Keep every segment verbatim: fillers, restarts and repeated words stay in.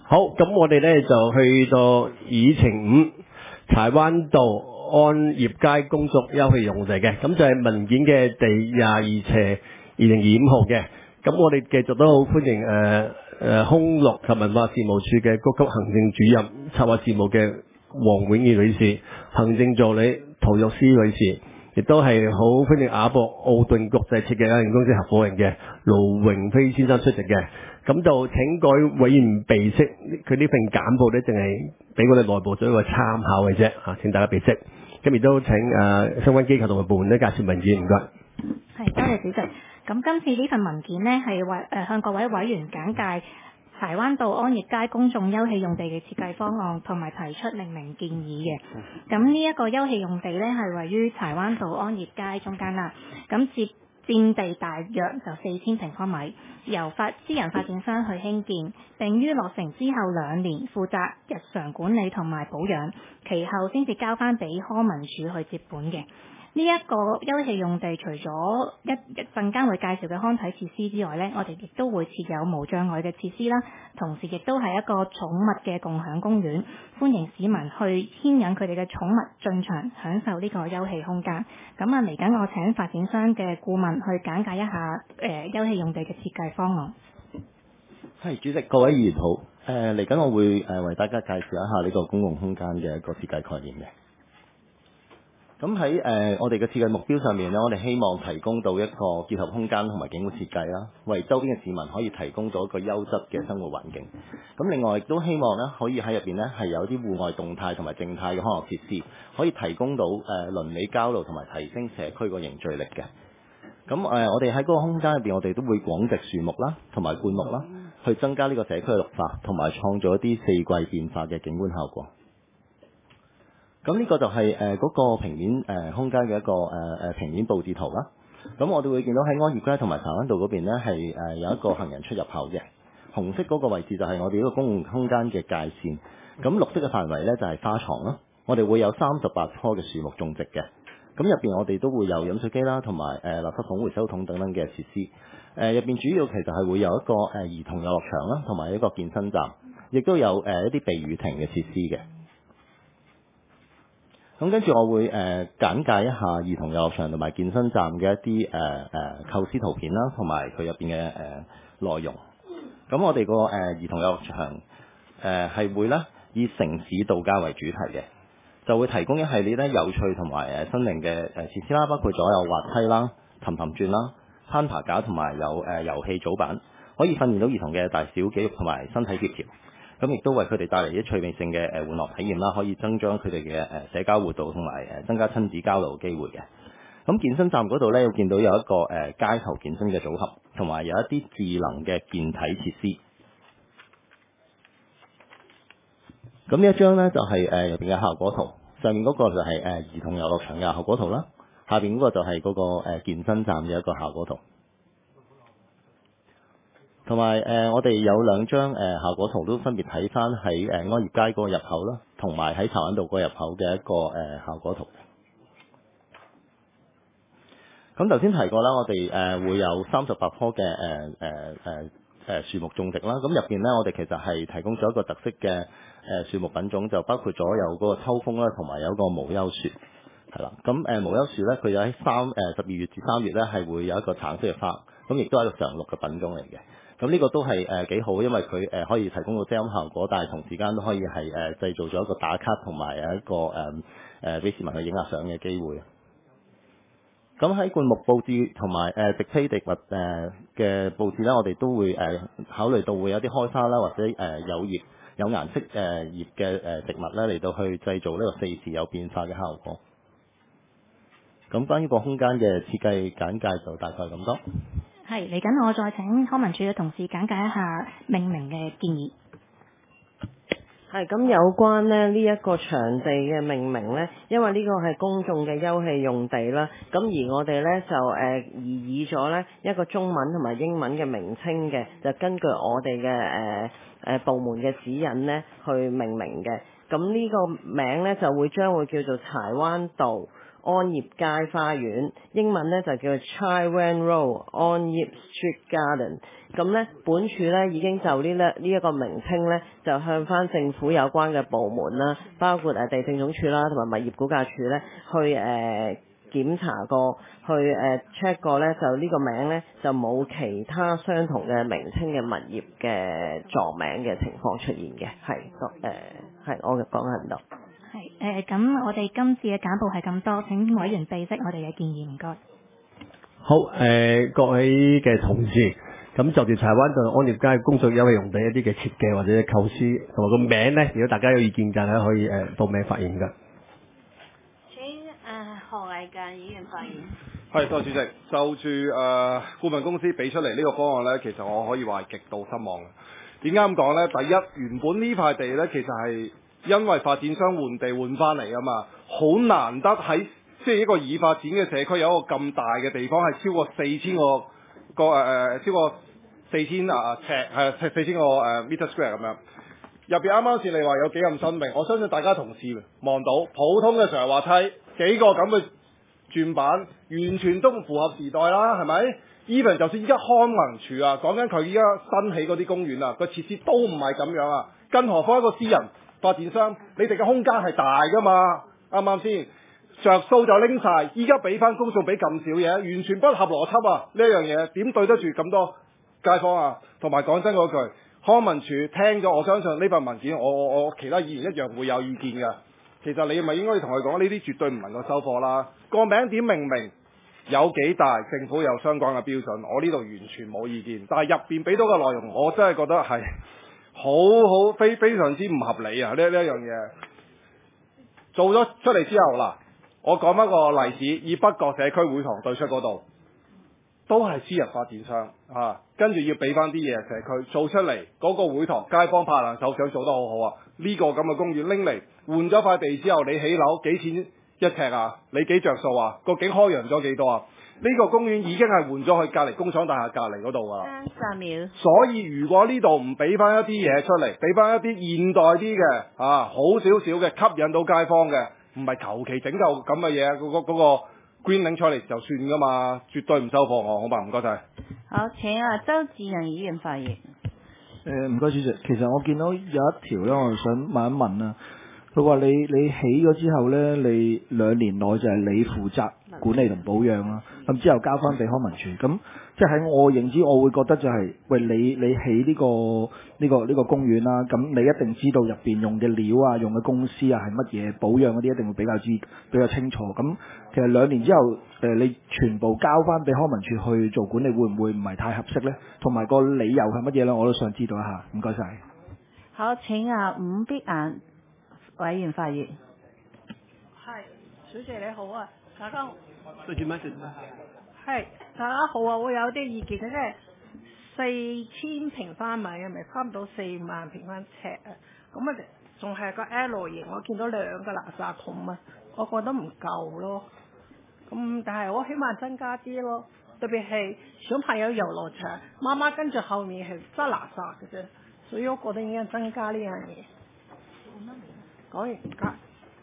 好，咁我哋咧就去到議程五，柴灣道安業街公眾休憩用地嘅，咁就係文件嘅第廿二斜二零二五號嘅。咁我哋繼續都好歡迎誒誒空樂及文化事務處嘅高級行政主任策劃事務嘅黃永儀女士，行政助理陶玉詩女士，亦都係好歡迎亞博奧頓國際設計有限公司合夥人嘅盧榮飛先生出席嘅。咁就請各位委員備悉，佢呢份簡報咧，淨係俾我哋內部做一個參考嘅啫嚇，請大家備悉。咁亦都請誒、呃、相關機構同埋部門咧介紹文件，唔該。 係，多謝主席。咁今次呢份文件呢，係為誒向各位委員簡介柴灣道安業街公眾休憩用地嘅設計方案，同埋提出命名建議嘅。咁呢一個休憩用地呢，係位於柴灣道安業街中間啦。咁佔佔地大約就四千平方米，由發私人發展商去興建，並於落成之後兩年負責日常管理同埋保養，其後先至交翻俾康文署去接本嘅。呢一個休憩用地，除咗一一陣間會介紹嘅康體設施之外呢，我哋亦都會設有無障礙嘅設施啦，同時亦都係一個寵物嘅共享公園，歡迎市民去牽引佢哋嘅寵物進場，享受呢個休憩空間。咁啊，嚟緊我請發展商嘅顧問去簡介一下誒、呃、休憩用地嘅設計方案。 係，主席，各位議員好。誒嚟緊我會誒、呃、為大家介紹一下呢個公共空間嘅一個設計概念嘅。咁喺誒我哋嘅設計目標上面咧，我哋希望提供到一個結合空間同埋景觀設計啦，為周邊嘅市民可以提供到一個優質嘅生活環境。咁另外亦都希望咧，可以喺入邊咧係有啲戶外動態同埋靜態嘅康樂設施，可以提供到誒鄰里交流同埋提升社區個凝聚力嘅。咁誒、呃，我哋喺嗰個空間入邊，我哋都會廣植樹木啦，同埋灌木啦，去增加呢個社區嘅綠化，同埋創造一啲四季變化嘅景觀效果。咁呢個就係誒嗰個平面誒、呃、空間嘅一個誒誒、呃、平面佈置圖啦。咁我哋會見到喺安業街同埋柴灣道嗰邊咧係誒有一個行人出入口嘅，紅色嗰個位置就係我哋呢個公共空間嘅界線。咁綠色嘅範圍咧就係花床啦。我哋會有三十八棵嘅樹木種植嘅。咁入邊我哋都會有飲水機啦，同埋誒垃圾桶、回收桶等等嘅設施。誒入邊主要其實係會有一個誒、呃、兒童遊樂場啦，同埋一個健身站，亦都有誒、呃、一啲避雨亭嘅設施嘅。咁跟住我會誒、呃、簡介一下兒童遊樂場同埋健身站嘅一啲誒誒構思圖片啦，同埋佢入邊嘅誒內容。咁我哋個誒兒童遊樂場誒係、呃、會咧以城市度假為主題嘅，就會提供一系列咧有趣同埋誒新穎嘅誒設施啦，包括咗有滑梯啦、氹氹轉啦、攀爬架同埋有誒、呃、遊戲組板，可以訓練到兒童嘅大小肌肉同埋身體協調。咁亦都為佢哋帶嚟啲趣味性嘅誒玩樂體驗啦，可以增長佢哋嘅誒社交活動同埋誒增加親子交流嘅機會嘅。咁健身站嗰度咧，會見到有一個誒街頭健身嘅組合，同埋有一啲智能嘅健體設施。咁呢一張咧就係誒入邊嘅效果圖，上面嗰個就係誒兒童遊樂場嘅效果圖啦，下邊嗰個就係嗰個誒健身站嘅一個效果圖。同埋誒，我哋有兩張誒、呃、效果圖都分別睇翻喺誒安業街嗰個入口啦，同埋喺柴灣道嗰個入口嘅一個誒、呃、效果圖。咁頭先提過啦，我哋誒、呃、會有三十八棵嘅誒誒誒誒樹木種植啦。咁入邊咧，我哋其實係提供咗一個特色嘅誒、呃、樹木品種，就包括咗有嗰個秋風啦，同埋有一個無憂樹，係啦。咁誒、呃、無憂樹咧，佢喺三誒十二月至三月咧係會有一個橙色嘅花，咁亦都係一個常綠嘅品種嚟嘅。咁呢個都係誒幾好，因為佢誒、呃、可以提供到遮陰效果，但係同時間都可以係誒、呃、製造咗一個打卡同埋誒一個誒誒俾市民去影下相嘅機會。咁喺灌木佈置同埋誒植被植物誒嘅佈置咧，我哋都會誒、呃、考慮到會有啲開花啦，或者誒、呃、有葉有顏色誒、呃、葉嘅誒植物咧嚟到去製造呢個四時有變化嘅效果。咁關於個空間嘅設計簡介就大概咁多。 係，嚟緊我再請康文署嘅同事簡介一下命名嘅建議。 係咁有關咧呢一個場地嘅命名呢，因為呢個係公眾嘅休憩用地啦，咁而我哋呢，就誒擬議咗呢一個中文同埋英文嘅名稱嘅，就根據我哋嘅誒誒部門嘅指引呢去命名嘅。咁呢個名呢，就會將會叫做柴灣道安業街花園，英文咧就叫 Chai Wan Road 安業 Street Garden。咁咧，本署咧已經就呢咧呢一個名稱咧，就向翻政府有關嘅部門啦，包括誒地政總署啦，同埋物業估價署咧，去誒、呃、檢查過，去誒 check 過咧，就呢個名咧就冇其他相同嘅名稱嘅物業嘅撞名嘅情況出現嘅，係誒係我嘅講喺度。 係誒，咁、我哋今次嘅簡報係咁多，請委員備悉我哋嘅建議，唔該。 好誒、呃，各位嘅同事，咁就住柴灣道安業街工作休憩用地一啲嘅設計或者構思同埋個名咧，如果大家有意見嘅咧，可以誒、呃、報名發言㗎。 請誒、呃、何偉健議員發言。 係，多謝主席。就住誒、呃、顧問公司俾出嚟呢個方案呢，其實我可以話係極度失望嘅。點解咁講呢？第一，原本呢塊地呢，其實係因為發展商換地換翻嚟啊嘛，好難得喺即係一個已發展嘅社區有一個咁大嘅地方，係超過四千個個誒、呃、超過四千啊尺係四千個誒、呃、meter square 咁樣。入邊啱啱先你話有幾咁新穎，我相信大家同事望到普通嘅上滑梯幾個咁嘅轉板，完全都唔符合時代啦，係咪 ？even 就算依家康文署啊，講緊佢依家新起嗰啲公園啊，個設施都唔係咁樣啊，更何況一個私人發展商，你哋嘅空間係大㗎嘛，啱唔啱先？着數就拎晒，依家俾翻公眾俾咁少嘢，完全不合邏輯啊！呢一樣嘢點對得住咁多街坊啊？同埋講真嗰句，康文署聽咗，我相信呢份文件，我我我其他議員一樣會有意見㗎。其實你咪應該同佢講，呢啲絕對唔能夠收貨啦。個名點命名有幾大，政府有相關嘅標準，我呢度完全冇意見。但係入邊俾到嘅內容，我真係覺得係好好非非常之唔合理啊！呢呢一樣嘢做咗出嚟之後嗱，我講一個例子，以北角社區會堂對出嗰度，都係私人發展商啊，跟住要俾翻啲嘢社區做出嚟，嗰、那個會堂街坊拍爛手掌做得好好啊！呢、這個咁嘅公園拎嚟換咗塊地之後，你起樓幾錢一尺啊？你幾着數啊？個景開揚咗幾多啊？呢、這個公園已經係換咗去隔離工廠大廈隔離嗰度㗎啦。 三秒。 所以如果呢度唔俾翻一啲嘢出嚟，俾翻一啲現代啲嘅啊，好少少嘅吸引到街坊嘅，唔係求其整嚿咁嘅嘢，嗰、那個嗰、那個 green 拎出嚟就算㗎嘛，絕對唔收貨我，好嘛？唔該晒。 好，請啊周志陽議員發言。 誒唔該主席，其實我見到有一條咧，我就想問一問啊。佢話你你起咗之後咧，你兩年內就係你負責管理同保養啦，咁之後交翻俾康文署。咁即係喺我認知，我會覺得就係、是、喂你你起呢、這個呢、這個呢、這個公園啦，咁你一定知道入邊用嘅料啊、用嘅公司啊係乜嘢，保養嗰啲一定會比較知比較清楚。咁其實兩年之後誒、呃，你全部交翻俾康文署去做管理，會唔會唔係太合適咧？同埋個理由係乜嘢咧？我都想知道一下。唔該晒。 好，請啊伍必顏委員發言。 係，小姐你好啊，大家好。 對住咩事？ 係，大家好啊，我有啲意見嘅，即係四千平方米係咪差唔多四萬平方尺啊？咁啊，仲係個 L 型，我見到兩個垃圾桶啊，我覺得唔夠咯。咁但係我希望增加啲咯，特別係小朋友遊樂場，媽媽跟住後面係執垃圾嘅啫，所以我覺得應該增加呢樣嘢。講完唔該。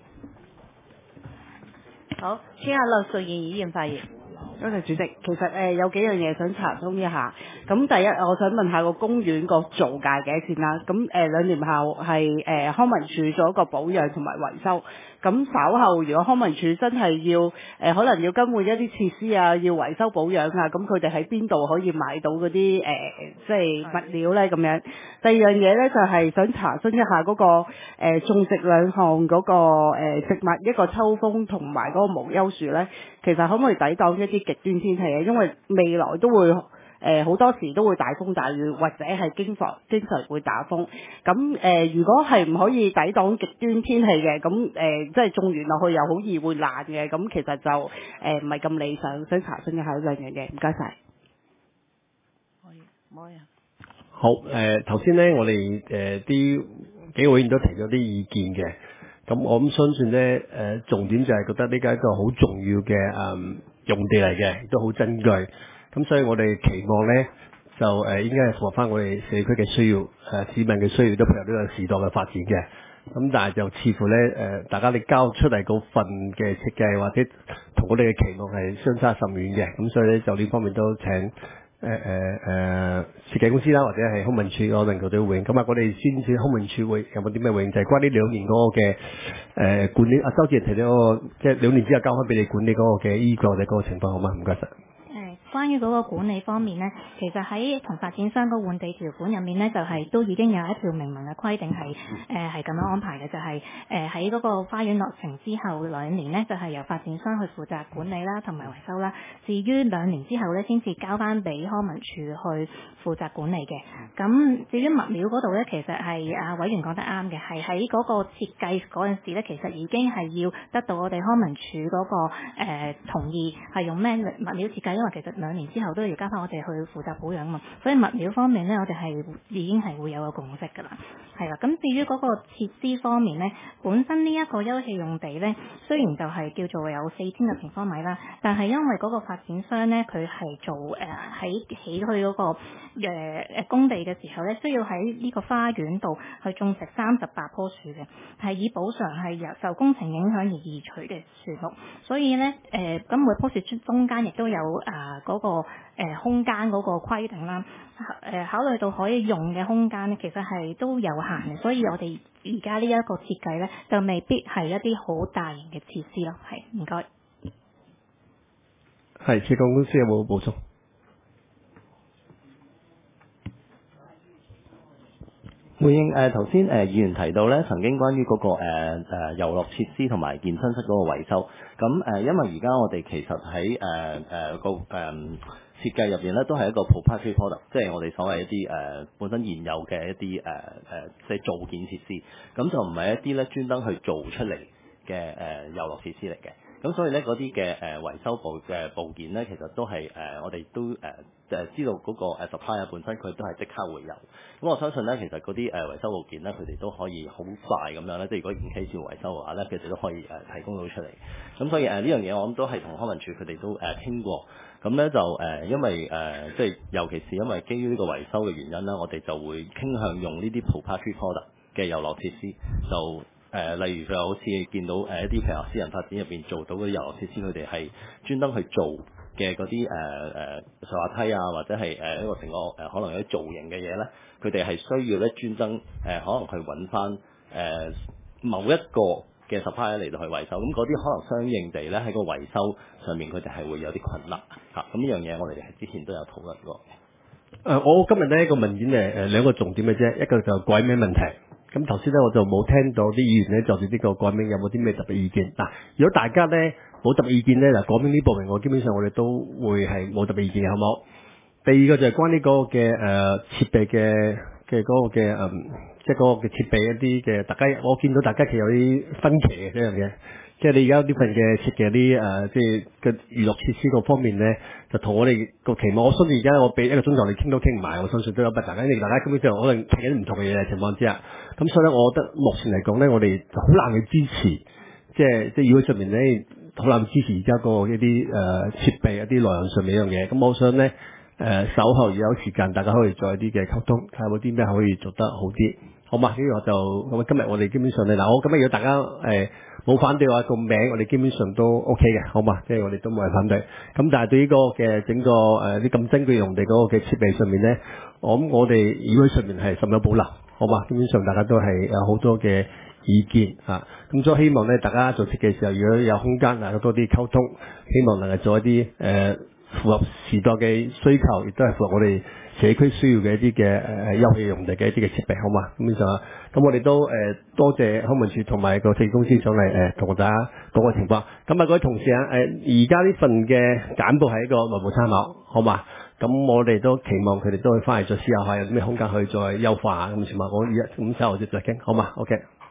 好，請阿劉淑儀議員發言。 多謝主席，其實誒、呃、有幾樣嘢想查詢一下。咁第一，我想問下個公園個造價幾多錢啦？咁誒、呃、兩年後係誒、呃、康文署做一個保養同埋維修。咁稍後如果康文署真係要誒、呃、可能要更換一啲設施啊，要維修保養啊，咁佢哋喺邊度可以買到嗰啲誒即係物料咧？咁樣。第二樣嘢咧就係、是、想查詢一下嗰、那個誒、呃、種植兩項嗰個誒、呃、植物，一個秋風同埋嗰個無憂樹咧，其實可唔可以抵擋一啲極端天氣嘅？因為未來都會誒好、呃、多時都會大風大雨，或者係經常經常會打風。咁誒、呃，如果係唔可以抵擋極端天氣嘅，咁誒、呃、即係種完落去又好易會爛嘅，咁其實就誒唔係咁理想。想查詢一下呢兩樣嘢，唔該晒。 可以，唔可以啊？ 好誒，頭先咧我哋誒啲幾位議員都提咗啲意見嘅，咁我咁相信咧誒、呃、重點就係覺得呢個係一個好重要嘅誒、嗯、用地嚟嘅，亦都好珍貴。咁所以我哋期望咧就誒、呃、應該係符合翻我哋社區嘅需要，誒、呃、市民嘅需要都配合呢個時代嘅發展嘅。 咁但係就似乎咧誒、呃，大家你交出嚟嗰份嘅設計或者同我哋嘅期望係相差甚遠嘅，咁所以咧就呢方面都請誒誒誒設計公司啦，或者係康文署可能佢哋回應。咁啊，我哋先至康文署會有冇啲咩回應？就係、是、關於兩年嗰個嘅誒、呃、管理。阿周志提到嗰個即係兩年之後交翻俾你管理嗰個嘅依據或者嗰個情況，好嗎？唔該晒。 關於嗰個管理方面呢，其實喺同發展商個換地條款入面呢，就係、是、都已經有一條明文嘅規定係誒係咁樣安排嘅，就係誒喺嗰個花園落成之後兩年呢，就係、是、由發展商去負責管理啦同埋維修啦。至於兩年之後呢，先至交翻俾康文署去負責管理嘅。咁至於物料嗰度呢，其實係啊委員講得啱嘅，係喺嗰個設計嗰陣時呢，其實已經係要得到我哋康文署嗰、那個、呃、同意，係用咩物料設計，因為其實兩年之後都要交翻我哋去負責保養啊嘛，所以物料方面呢，我哋係已經係會有個共識㗎啦，係啦。咁至於嗰個設施方面呢，本身呢一個休憩用地呢，雖然就係叫做有四千個平方米啦，但係因為嗰個發展商呢，佢係做誒喺起去嗰個誒誒工地嘅時候呢，需要喺呢個花園度去種植三十八棵樹嘅，係以補償係由受工程影響而移除嘅樹木，所以呢，誒咁每棵樹中間亦都有啊嗰、呃那個誒、呃、空間嗰個規定啦，誒、呃、考慮到可以用嘅空間咧，其實係都有限嘅，所以我哋而家呢一個設計咧，就未必係一啲好大型嘅設施咯。係，唔該。 係，設計公司有冇補充？ 回應誒頭先誒議員提到咧，曾經關於嗰、那個誒誒、呃、遊樂設施同埋健身室嗰個維修，咁誒、呃、因為而家我哋其實喺誒誒個誒設計入邊咧，都係一個 proprietary product，即係我哋所謂一啲誒、呃、本身現有嘅一啲誒誒即係造件設施，咁就唔係一啲咧專登去做出嚟嘅誒遊樂設施嚟嘅。咁所以咧嗰啲嘅誒維修部嘅部件咧，其實都係誒、呃、我哋都誒誒、呃、知道嗰個 supplier 本身佢都係即刻會有。咁我相信咧，其實嗰啲誒維修部件咧，佢哋都可以好快咁樣咧，即係如果唔 case 要維修嘅話咧，佢哋都可以誒、呃、提供到出嚟。咁所以誒呢、呃、樣嘢我諗都係同康文署佢哋都誒傾、呃、過。咁咧就誒、呃、因為誒、呃、即係尤其是因為基於呢個維修嘅原因啦，我哋就會傾向用呢啲 proprietary product 嘅遊樂設施就。誒、呃，例如佢好似見到誒、呃、一啲譬如話私人發展入邊做到嗰啲遊樂設施，佢哋係專登去做嘅嗰啲誒誒上滑梯啊，或者係誒、呃、一個成個誒、呃、可能有啲造型嘅嘢咧，佢哋係需要咧專登誒可能去揾翻誒某一個嘅 supplier 嚟到去維修，咁嗰啲可能相應地咧喺個維修上面佢哋係會有啲困難嚇，咁、啊、呢樣嘢我哋係之前都有討論過。 誒、呃，我今日呢一個文件誒誒兩個重點嘅啫，一個就改名問題。咁頭先咧我就冇聽到啲議員咧就住呢個改名有冇啲咩特別意見。嗱、啊，如果大家咧冇特別意見咧，嗱改名呢部分我基本上我哋都會係冇特別意見嘅，好冇？第二個就係關於嗰個嘅誒、呃、設備嘅嘅嗰個嘅誒，即係嗰個嘅設備一啲嘅，大家我見到大家其實有啲分歧嘅呢樣嘢。即係你而家呢份嘅設計啲誒，即係嘅娛樂設施嗰方面咧，就同我哋個期望。我相信而家我俾一個鐘頭你傾都傾唔埋，我相信都有不大家，因為大家根本上可能睇緊唔同嘅嘢嘅情況之下，咁所以咧，我覺得目前嚟講咧，我哋好難去支持，即係即係議會上面咧，好難支持而家個一啲誒、呃、設備一啲內容上面一樣嘢。咁我想咧誒、呃，稍後如果有時間，大家可以再啲嘅溝通，睇下有冇啲咩可以做得好啲。好嘛？呢個就咁今日我哋基本上咧，嗱，我今日如果大家誒冇、呃、反對嘅話，個名我哋基本上都 OK 嘅，好嘛？即係我哋都冇人反對。咁但係對於嗰個嘅整個誒啲咁珍貴用地嗰個嘅設備上面咧，我諗我哋議會上面係甚有保留，好嘛？基本上大家都係有好多嘅意見啊。咁所以希望咧，大家做設計嘅時候，如果有空間啊，多啲溝通，希望能夠做一啲誒、呃、符合時代嘅需求，亦都係符合我哋社區需要嘅一啲嘅誒休憩用地嘅一啲嘅設備，好嘛？咁就咁我哋都誒、呃、多謝康文署同埋個設計公司上嚟誒同大家講個情況。咁啊，各位同事啊，誒而家呢份嘅簡報係一個內部參考，好嘛？咁我哋都期望佢哋都會翻嚟再思考下有啲咩空間可以再優化咁情況。我而家咁稍後再再傾，好嘛？OK。